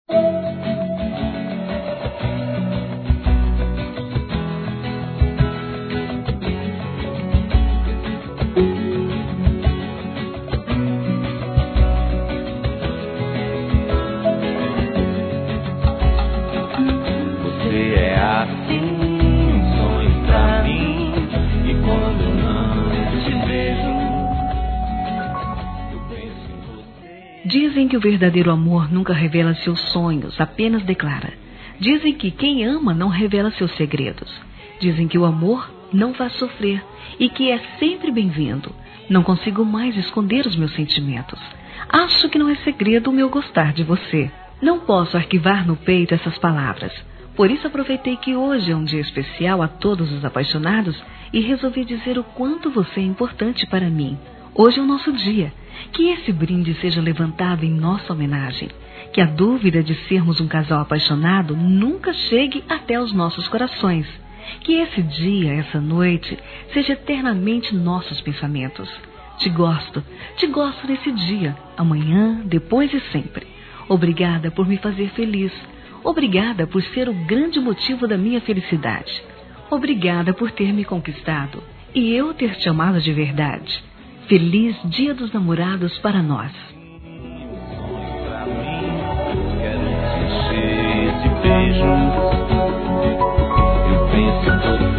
Você é assim, um sonho pra mim. E quando não te vejo, eu penso em você. Dizem que o verdadeiro amor nunca revela seus sonhos, apenas declara. Dizem que quem ama não revela seus segredos. Dizem que o amor não faz sofrer e que é sempre bem-vindo. Não consigo mais esconder os meus sentimentos. Acho que não é segredo o meu gostar de você. Não posso arquivar no peito essas palavras. Por isso aproveitei que hoje é um dia especial a todos os apaixonados e resolvi dizer o quanto você é importante para mim. Hoje é o nosso dia. Que esse brinde seja levantado em nossa homenagem. Que a dúvida de sermos um casal apaixonado nunca chegue até os nossos corações. Que esse dia, essa noite, seja eternamente nossos pensamentos. Te gosto nesse dia, amanhã, depois e sempre. Obrigada por me fazer feliz. Obrigada por ser o grande motivo da minha felicidade. Obrigada por ter me conquistado e eu ter te amado de verdade. Feliz Dia dos Namorados para nós. Quero te encher de beijo. Eu penso em você.